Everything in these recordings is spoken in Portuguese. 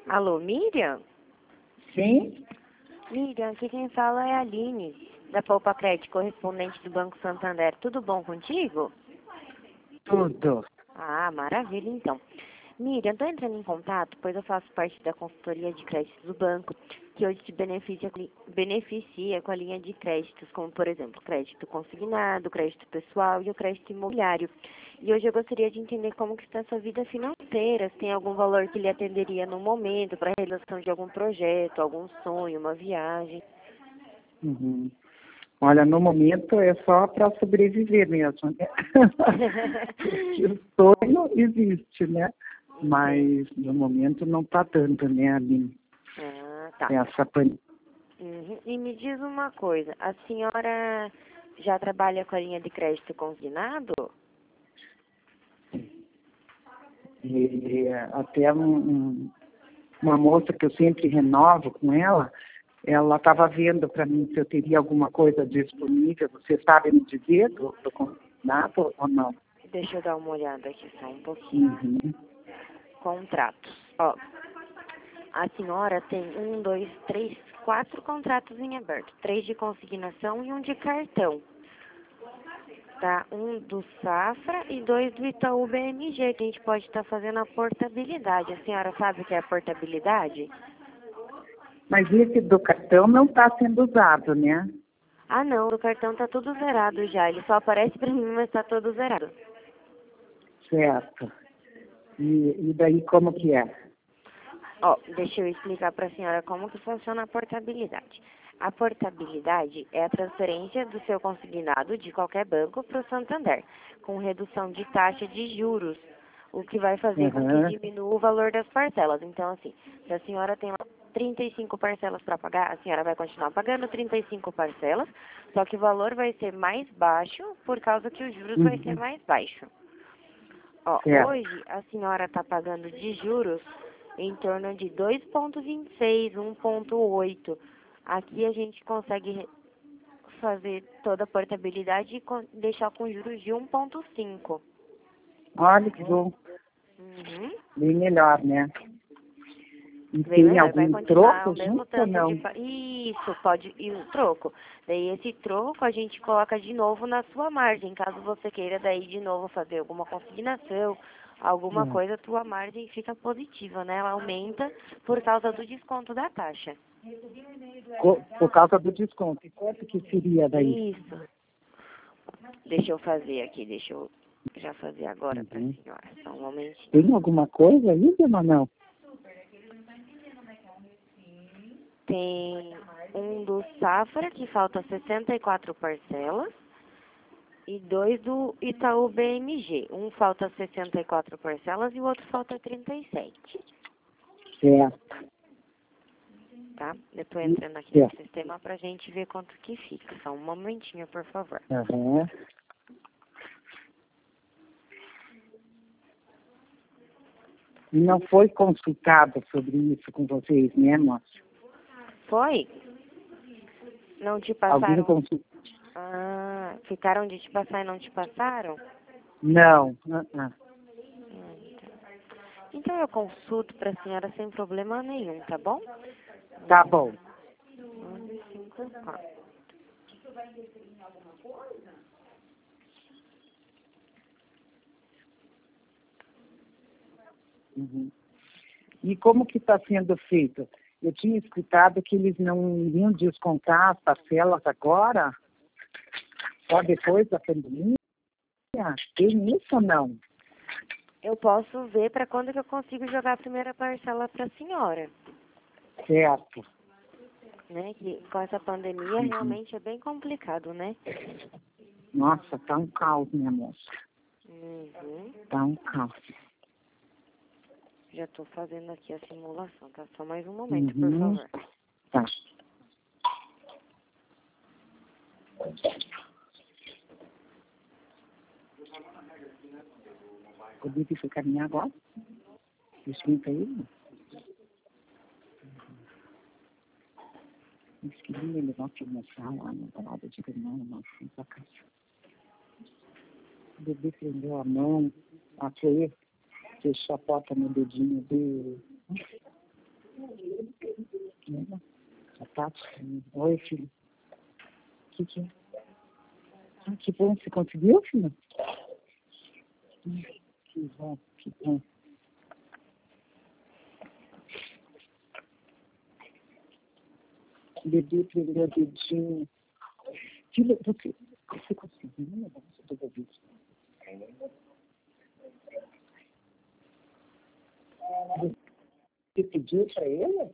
Alô, Miriam? Sim? Miriam, aqui quem fala é a Aline, da Poupa Crédito, correspondente do Banco Santander. Tudo bom contigo? Tudo. Ah, maravilha, então. Miriam, estou entrando em contato, pois eu faço parte da consultoria de créditos do banco, que hoje te beneficia com a linha de créditos, como, por exemplo, crédito consignado, crédito pessoal e o crédito imobiliário. E hoje eu gostaria de entender como que está a sua vida financeira, se tem algum valor que lhe atenderia no momento para a realização de algum projeto, algum sonho, uma viagem. Uhum. Olha, no momento é só para sobreviver mesmo, né? Porque o sonho existe, né? Mas no momento não está dando, né, Aline? Ah, tá. Essa pandemia. Uhum. E me diz uma coisa, a senhora já trabalha com a linha de crédito consignado? Até uma moça que eu sempre renovo com ela estava vendo para mim se eu teria alguma coisa disponível. Você sabe me dizer do contrato ou não? Deixa eu dar uma olhada aqui só um pouquinho. Uhum. Contratos. Ó, a senhora tem 1, 2, 3, 4 contratos em aberto. 3 de consignação e 1 de cartão. Tá? 1 do Safra e 2 do Itaú BMG, que a gente pode estar fazendo a portabilidade. A senhora sabe o que é a portabilidade? Mas esse do cartão não está sendo usado, né? Ah, não, o cartão tá tudo zerado já. Ele só aparece pra mim, mas tá todo zerado. Certo. E daí como que é? Ó, deixa eu explicar para a senhora como que funciona a portabilidade. A portabilidade é a transferência do seu consignado de qualquer banco para o Santander, com redução de taxa de juros, o que vai fazer com que Uhum. diminua o valor das parcelas. Então, assim, se a senhora tem 35 parcelas para pagar, a senhora vai continuar pagando 35 parcelas, só que o valor vai ser mais baixo por causa que os juros vai ser Uhum. mais baixo. Ó, Certo. hoje a senhora está pagando de juros em torno de 2,26, 1,8. Aqui a gente consegue fazer toda a portabilidade e deixar com juros de 1,5. Olha que bom. Uhum. Bem melhor, né? E Bem tem melhor, vai algum continuar troco o mesmo junto ou tanto de... não? Isso, pode... E o troco. Daí esse troco a gente coloca de novo na sua margem, caso você queira daí de novo fazer alguma consignação, alguma Hum. coisa, a tua margem fica positiva, né? Ela aumenta por causa do desconto da taxa. Por causa do desconto. E quanto que seria daí? Isso. Deixa eu fazer aqui, deixa eu já fazer agora para Uhum. a senhora. Só um momentinho. Tem alguma coisa aí, dona não? Tem um do Safra, que falta 64 parcelas, e 2 do Itaú BMG. Um falta 64 parcelas e o outro falta 37. Certo. Tá? Eu tô entrando aqui no Certo. sistema pra gente ver quanto que fica. Só um momentinho, por favor. Uhum. E não foi consultado sobre isso com vocês, né, moça? Foi? Não te Algum passaram? consulta? Ah, ficaram de te passar e não te passaram? Não. Tá. Então eu consulto pra senhora sem problema nenhum, tá bom? Tá bom. 954. Uhum. E como que está sendo feito? Eu tinha escutado que eles não iriam descontar as parcelas agora, só depois da pandemia. Tem isso ou não? Eu posso ver para quando que eu consigo jogar a primeira parcela para a senhora, Certo. né? Que com essa pandemia Uhum. realmente é bem complicado, né? Nossa, tá um caos, minha moça. Uhum. Tá um caos. Já estou fazendo aqui a simulação, tá? Só mais um momento, por Uhum. favor. Tá. Podia deixar caminhar agora? Esquenta aí. Eles queriam me levar para almoçar lá na balada de Granada, não fui pra casa. O bebê prendeu a mão, até fechou a porta no dedinho dele. A Tati. Oi, filho. O que é? Ah, que bom. Você conseguiu, filho? Que bom, que bom. O bebê prendeu o dedinho. Filho, você conseguiu o negócio do bebê? Você pediu para ele?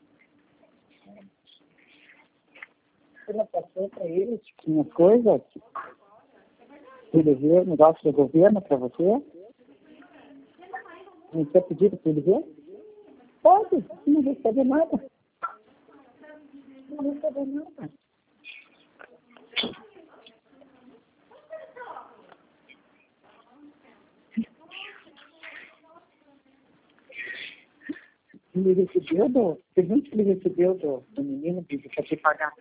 Você não passou para ele uma coisa? Ele ver o negócio do governo para você? Não quer pedir para ele ver? Pode, não recebe nada. Não recebe nada. Ele recebeu pergunta se ele recebeu do menino que quer te pagar.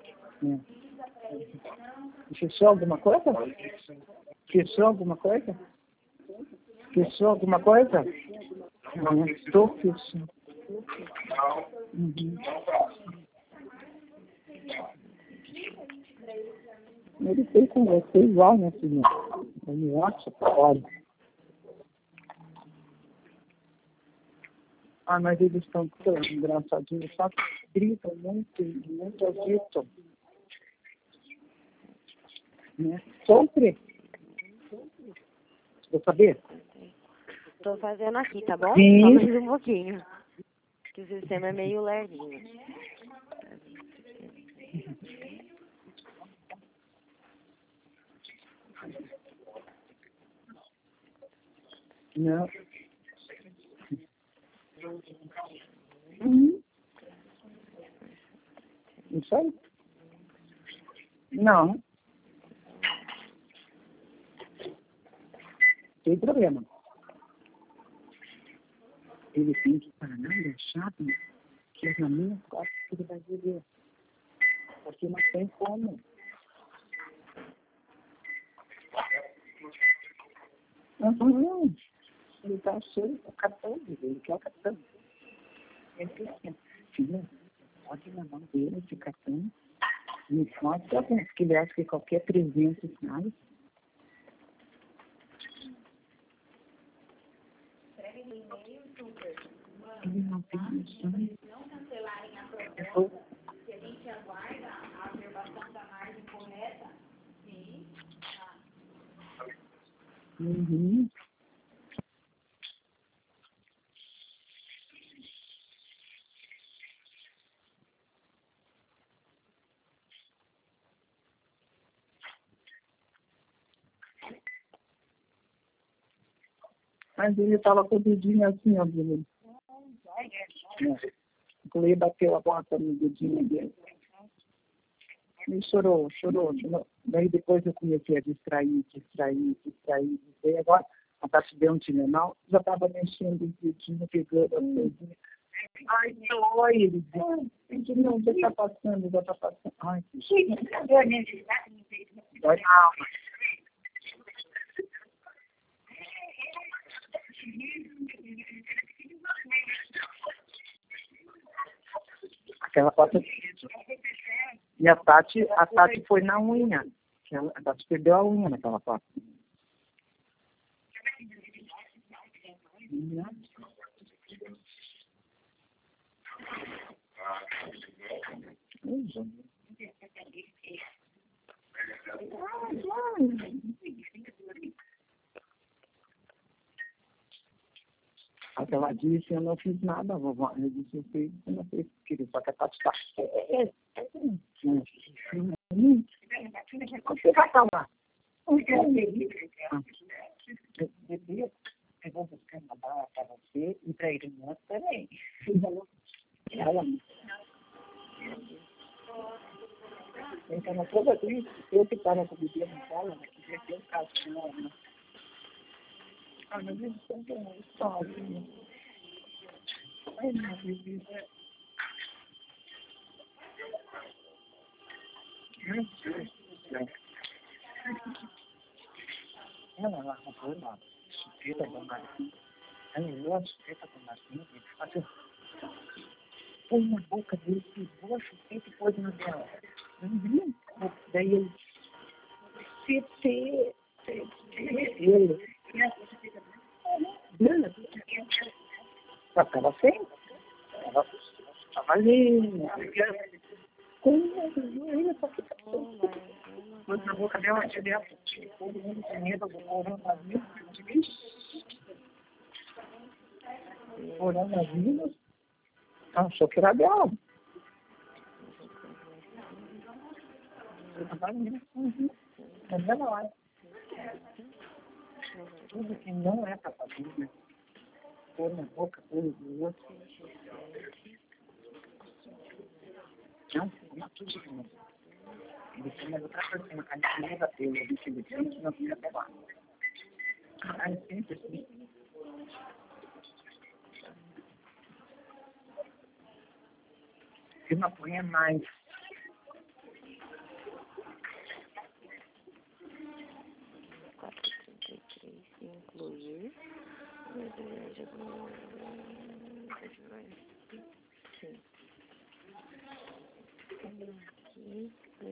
Fechou alguma coisa? Fechou alguma coisa? Fechou alguma coisa? Não, estou fechando. Uhum. Ele fez com você igual, né, filha? Ele acha, olha. Ah, mas eles estão tão engraçadinhos, só que gritam muito agito. Né? Sofre. Quer saber? Tô fazendo aqui, tá bom? Sim. Só mais um pouquinho. Que o sistema é meio lerdinho. Não. Isso aí? Não. Tem problema. Ele tem que parar, é chato, que as maminhas gostam que ele vai viver. Porque não tem como. Uhum. Ele está cheio do cartão dele, ele quer o cartão. Ele disse assim, filha, pode na mão dele esse cartão. Me mostra que ele acha que qualquer presente sai. Ele não tem noção. Se a gente aguarda a observação da margem correta, sim. Uhum. Mas ele estava com o dedinho assim, ó, Bruno. O Cleio bateu a bota no dedinho dele. E chorou. Daí depois eu comecei a distrair. E agora a Tati deu um Tilenol, já estava mexendo o dedinho, pegando as coisinhas. Ai, dói, ele disse. Não, já está passando. Ai, dói a alma. Aquela foto. E a Tati foi na unha. A Tati perdeu a unha naquela foto. Ela disse, eu não fiz nada, vovó. Eu disse, eu não fiz, querido, só que a Tati está... Você vai falar. Eu vou buscar uma bala para você e para a irmã também. Ela... Então, toda vez eu que estava com o bebê na sala, que já tem um caso com ela. Ah, mas eles estão tão sozinhos. Ai, meu bebê. Ela arrumou uma chupeta do Marcinho. Ela olhou a chupeta do Marcinho e disse, põe na boca dele, pegou a chupeta e pôs na dela. Daí ele, ele, só que ela fez, ela estava ali, pôs na boca dela, direto, todo mundo com medo do coronavírus, achou que era dela. Mas ela olha. Tudo que não é para fazer, né? Pôr na boca, pôr no outro. Não, tudo de novo. Ele tem mais outra coisa, uma caneca da tela, eu disse, ele não fica até lá. Aí sempre assim. Se não põe mais. Incluir. Sim. Aqui,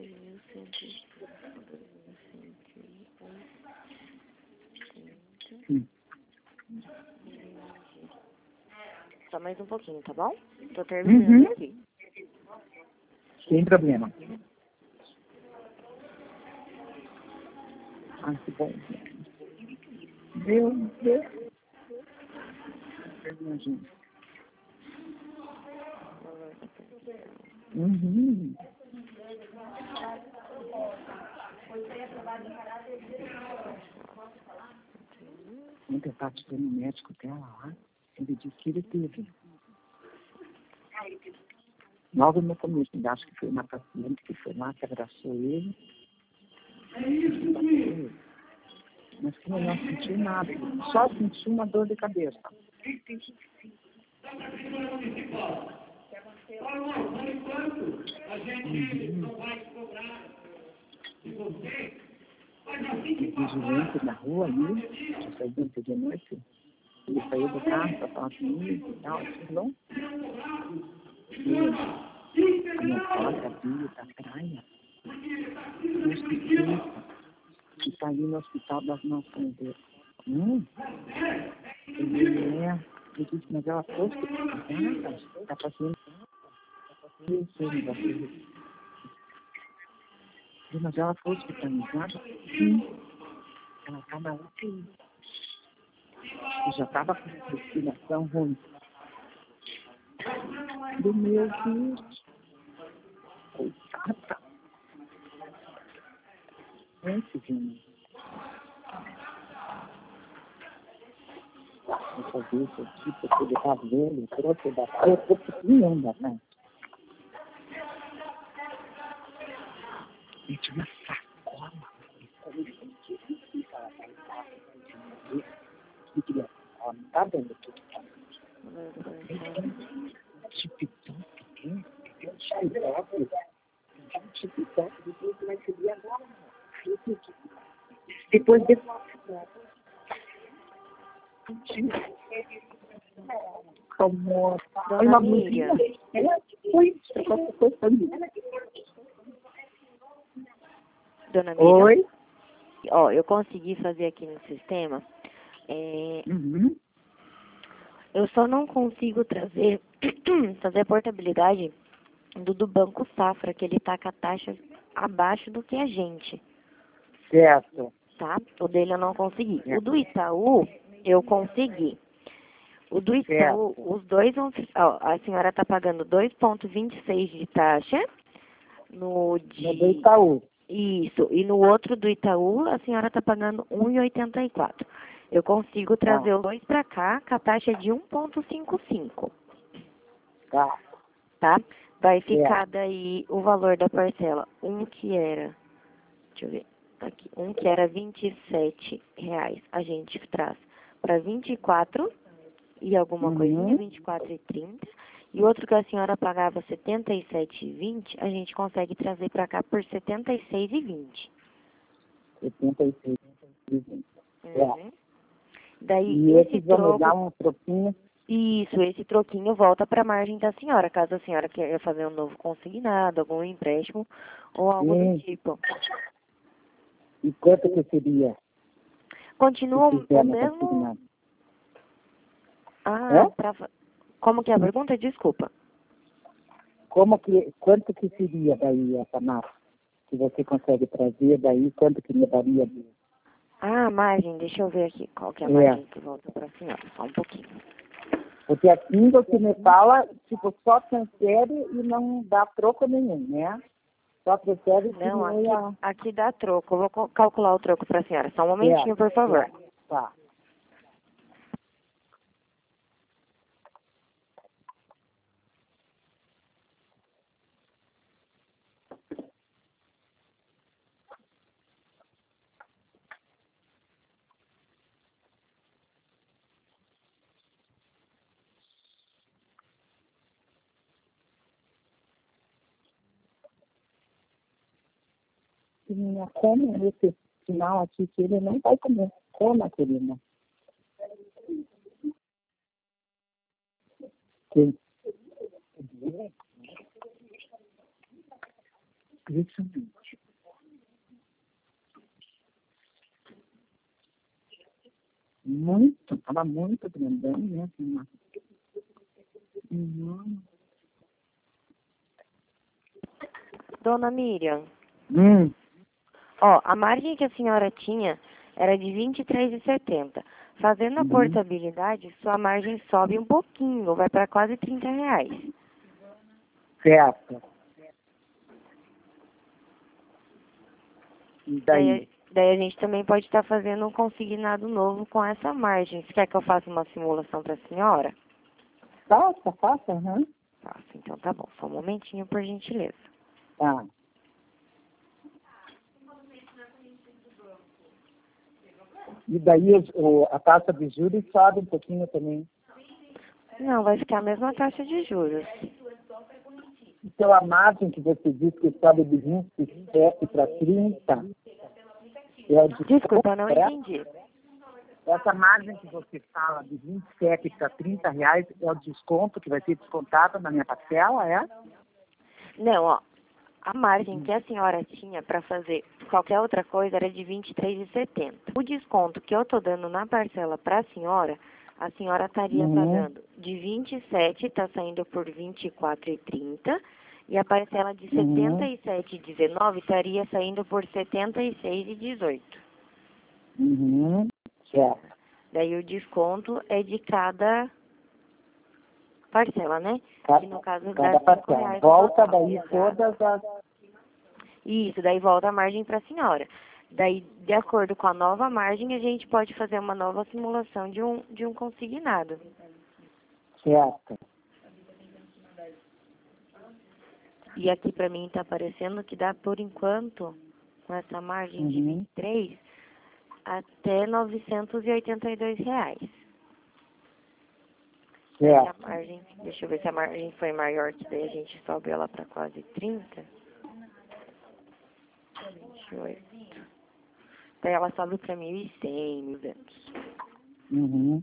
2.130. Só mais um pouquinho, tá bom? Tô terminando aqui. Sem problema. Ai, que bom. Meu Deus. Ontem eu participei no médico dela lá. Ele disse que ele teve. Logo no começo, acho que foi uma paciente que foi lá, que abraçou ele. Mas que não sentiu nada, só sentiu uma dor de cabeça. Vigilante na rua ali, eu saí dentro de noite, ele saiu do carro para falar comigo e tal, tudo bom? E a minha sogra veio da praia, que está ali no Hospital das Nações dele. Eu disse, mas ela foi hospitalizada, está fazendo isso, mas ela foi hospitalizada? Sim. Ela está na UTI. Eu já estava com respiração ruim. Do meu Deus. Coitada. Esse vinho. Eu fazer isso aqui, porque ele está velho, trouxe da praia, eu estou pequeno, né? E tinha uma sacola. Ela não está dando tudo. Chip-top, tem um chip-top. Chip-top, depois você vai subir agora. Depois de... Como... Dona Miriam. Dona Miriam. Oi? Ó, eu consegui fazer aqui no sistema. Eu só não consigo fazer a portabilidade do Banco Safra, que ele tá com a taxa abaixo do que a gente. Certo. Tá? O dele eu não consegui. O do Itaú, eu consegui. O do Itaú, os dois vão... Ó, a senhora tá pagando 2,26 de taxa no do Itaú. Isso. E no outro do Itaú, a senhora tá pagando 1,84. Eu consigo trazer os dois para cá com a taxa de 1,55. Tá? Vai ficar daí o valor da parcela. Que era... Deixa eu ver. Aqui. Que era R$27. A gente traz para 24 e alguma coisinha, 24,30. E outro que a senhora pagava 77,20, a gente consegue trazer para cá por 76,20. 76,20. Daí, e esse vão dar uma propina Isso, esse troquinho volta para a margem da senhora, caso a senhora queira fazer um novo consignado, algum empréstimo ou algo do tipo. E quanto que seria? Continua Se o fizer no mesmo... consignado? Ah, como que é a pergunta? Desculpa. Quanto que seria daí essa massa? Que você consegue trazer daí, quanto que me daria? Ah, a margem, deixa eu ver aqui qual que é a margem que volta para a senhora, só um pouquinho. Porque assim você me fala, tipo, só transfere e não dá troco nenhum, né? Só transfere e Não, diminui aqui dá troco. Eu vou calcular o troco para a senhora. Só um momentinho, por favor. Tá. Se minha come nesse final aqui, que ele não vai comer. Coma, querida. Que... Isso. Muito, estava muito grandão, né? Uhum. Dona Miriam, Hum. ó, a margem que a senhora tinha era de R$ 23,70. Fazendo a portabilidade, sua margem sobe um pouquinho, vai para quase R$ 30. Certo. E daí? Daí a gente também pode estar fazendo um consignado novo com essa margem. Você quer que eu faça uma simulação para a senhora? Faça, aham. Faço, então tá bom. Só um momentinho, por gentileza. Tá. E daí a taxa de juros sobe um pouquinho também. Não, vai ficar a mesma taxa de juros. Então a margem que você disse que sobe de 27 para 30, é de Desculpa, não entendi. Essa margem que você fala de 27 para 30 reais é o desconto que vai ser descontado na minha parcela, é? Não, ó. A margem que a senhora tinha para fazer qualquer outra coisa era de R$ 23,70. O desconto que eu tô dando na parcela para a senhora estaria pagando de 27, está saindo por R$ 24,30. E a parcela de R$ 77,19 estaria saindo por R$ 76,18. Uhum. Certo. Daí o desconto é de cada parcela, né? Que no caso dá Cada R$ 5 parcela. no Volta total. daí todas as... Isso, daí volta a margem para a senhora. Daí, de acordo com a nova margem, a gente pode fazer uma nova simulação de um consignado. Certo. E aqui para mim está aparecendo que dá, por enquanto, com essa margem de 23, até R$ 982. Certo. A margem, deixa eu ver se a margem foi maior, que daí a gente sobe ela para quase 30. 28. Daí ela sobe para 1.100, 1.200. Uhum.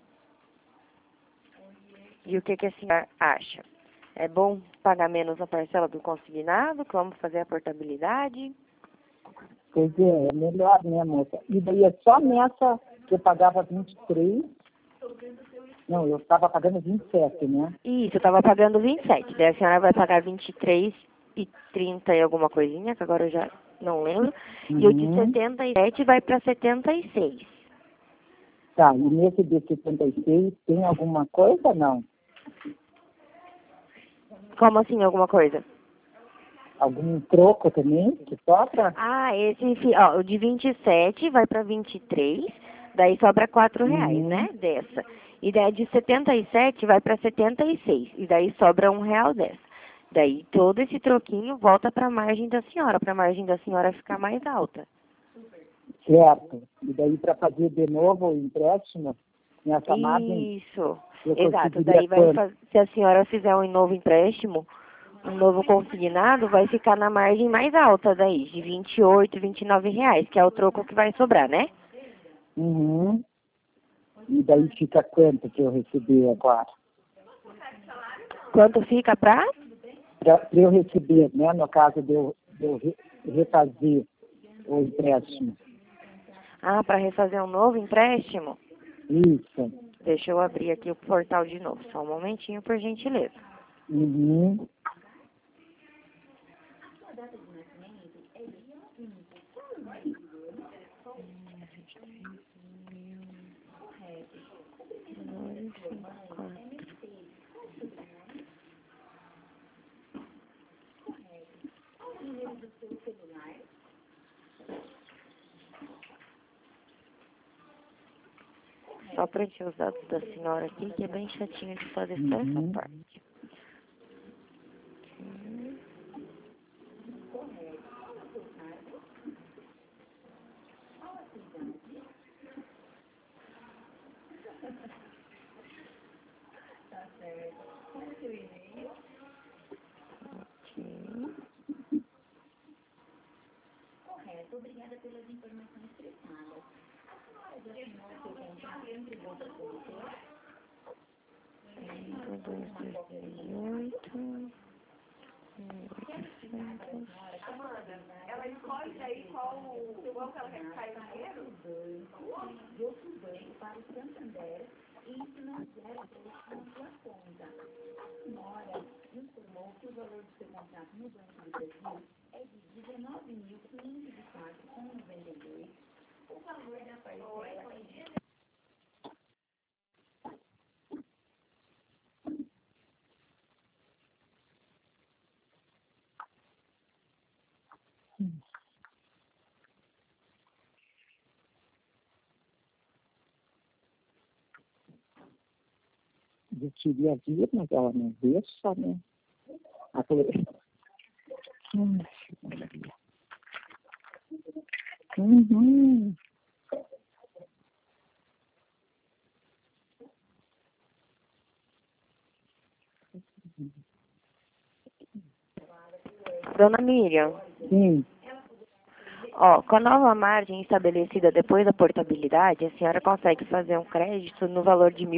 E o que a senhora acha? É bom pagar menos a parcela do consignado? Vamos fazer a portabilidade? Pois é melhor, né, moça? E daí é só nessa que eu pagava 23. Não, eu estava pagando 27, né? Isso, eu estava pagando 27. Daí a senhora vai pagar 23,30 e alguma coisinha, que agora eu já não lembro. E o de 77 vai para 76. Tá, e nesse de 76 tem alguma coisa, não? Como assim, alguma coisa? Algum troco também, que sobra? Ah, ó, o de 27 vai para 23, daí sobra R$ 4, né, dessa. E daí de 77 vai para 76, e daí sobra R$ 1 dessa. Daí todo esse troquinho volta para a margem da senhora, para a margem da senhora ficar mais alta. Certo. E daí para fazer de novo o empréstimo nessa margem? Isso, Eu exato. conseguiria Daí se a senhora fizer um novo empréstimo, um novo consignado, vai ficar na margem mais alta daí, de 28, R$ 29, que é o troco que vai sobrar, né? Uhum. E daí fica quanto que eu recebi agora? Quanto fica para? Para eu receber, né? No caso de eu refazer o empréstimo. Ah, para refazer um novo empréstimo? Isso. Deixa eu abrir aqui o portal de novo. Só um momentinho, por gentileza. Uhum. Só preencher os dados da senhora aqui, que é bem chatinho de fazer só essa parte. Ela escolhe aí qual que ela quer que saia o dinheiro? De outro banco para o Santander e isso não gera preço na sua conta. A senhora informou que o valor do seu contrato no Banco do Brasil é de R$19.504,92. O valor da parcela é de... Eu queria vir, mas ela não deixa, né? Ela falou, Maria. Uhum. Dona Miriam. Sim. Ó, com a nova margem estabelecida depois da portabilidade, a senhora consegue fazer um crédito no valor de R$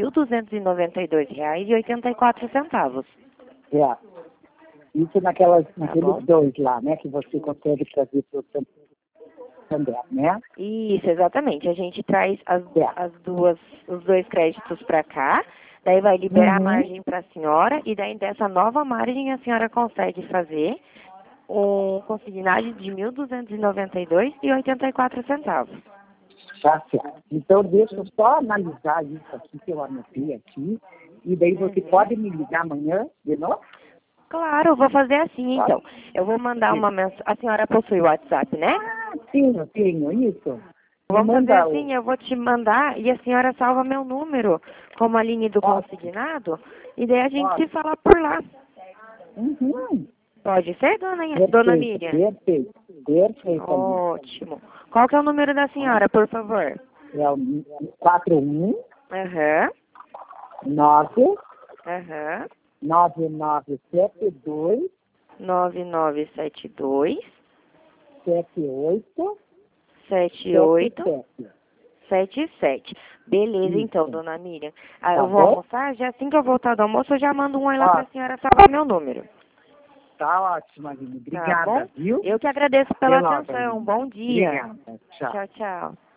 1.292,84. É. Isso naqueles bom. dois lá, né? Que você consegue trazer para o Santander, né? Isso, exatamente. A gente traz os dois créditos para cá, daí vai liberar a margem para a senhora, e daí dessa nova margem a senhora consegue fazer um consignado de R$ 1.292,84. Tá certo. Então, deixa eu só analisar isso aqui que eu anotei aqui. E daí você pode me ligar amanhã de novo? Claro, eu vou fazer assim, então. Eu vou mandar uma mensagem. A senhora possui o WhatsApp, né? Tenho, isso. Vamos fazer assim, eu vou te mandar e a senhora salva meu número como a linha do consignado e daí a gente se fala por lá. Uhum. Pode ser, dona Miriam? Perfeito. Ótimo. Qual que é o número da senhora, por favor? É o 41 Aham. 9 Aham. 9972 9972 78 77. Beleza, Isso. então, dona Miriam. Tá Eu vou bom? almoçar, já assim que eu voltar do almoço, eu já mando um oi lá pra senhora salvar meu número. Tá ótimo, Aline. Tá Obrigada, bom? viu? Eu que agradeço pela Até logo, atenção. Aline. Bom dia. Obrigada. Tchau. Tchau, tchau.